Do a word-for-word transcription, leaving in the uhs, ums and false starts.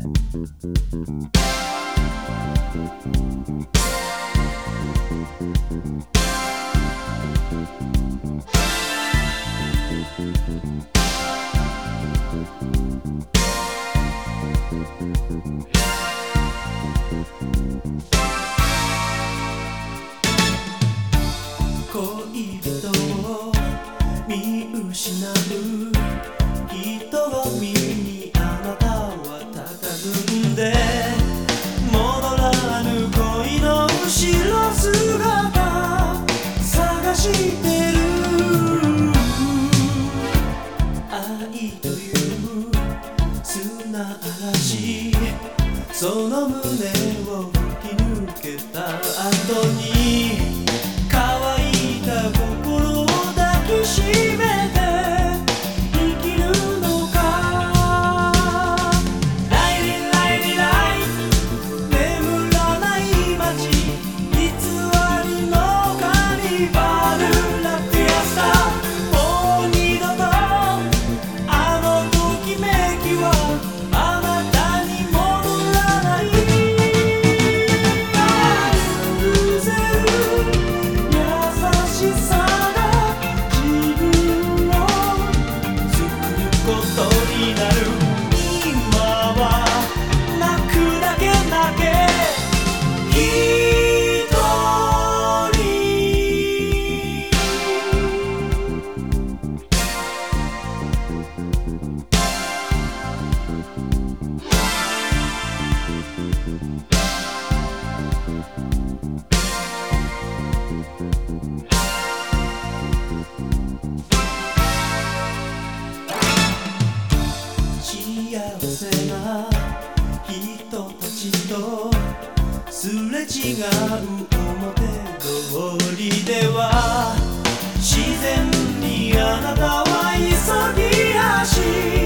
恋人を見失う瞳にあなたは佇んで戻らぬ恋の後ろ姿探してる。愛という砂嵐その胸を吹き抜けた後に乾いた心を抱きしめて生きるのか。ライリライリライ眠らない街偽りのカニバルラフィアスタ。もう二度とあのときめきはあなたに戻らない。偶然優しさが自分を作ることになる。今は泣くだけ泣け一人。幸せな人たちとすれ違う表通りでは自然にあなたは急ぎ足